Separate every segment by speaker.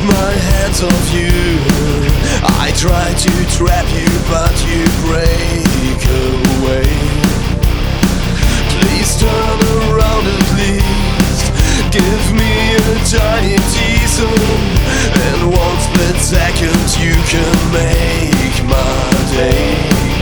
Speaker 1: my hands off you. I try to trap you, but you break away. Please turn around at least. Give me a tiny teaser. In one split second you can make my day.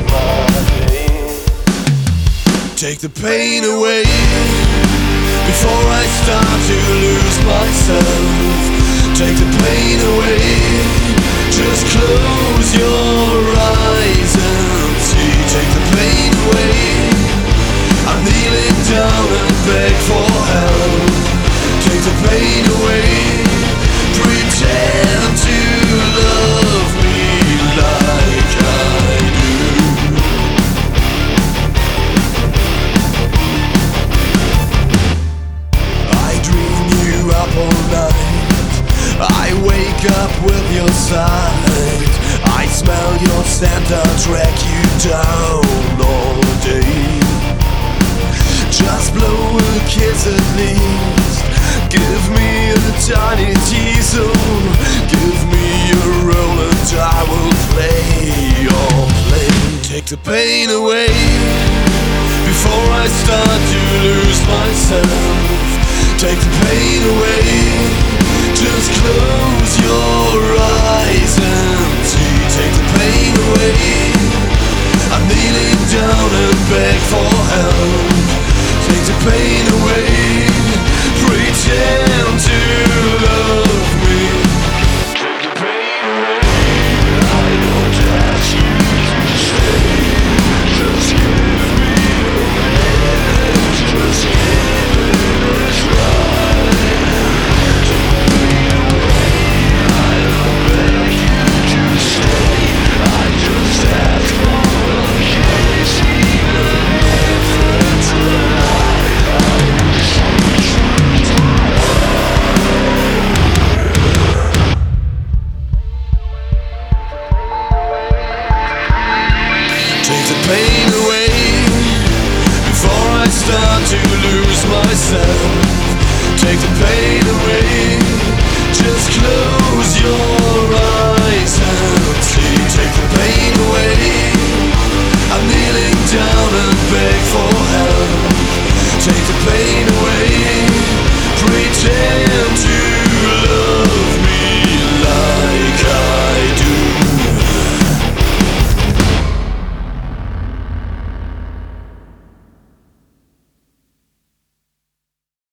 Speaker 1: Take the pain away before I start to lose myself. Take the pain away. Just close your eyes and see. Take the pain away. I'm kneeling down and beg for help. Take the pain away. Pretend to love me like I do. I dream you up all night. I wake up with your sight. I smell your scent, I'll track you down all day. Just blow a kiss at least. Give me a tiny teaser. Give me a role and I will play your play. Take the pain away before I start to lose myself. Take the pain away. Just close your eyes and see. Take the pain away. I'm kneeling down and beg for help. Take the pain away.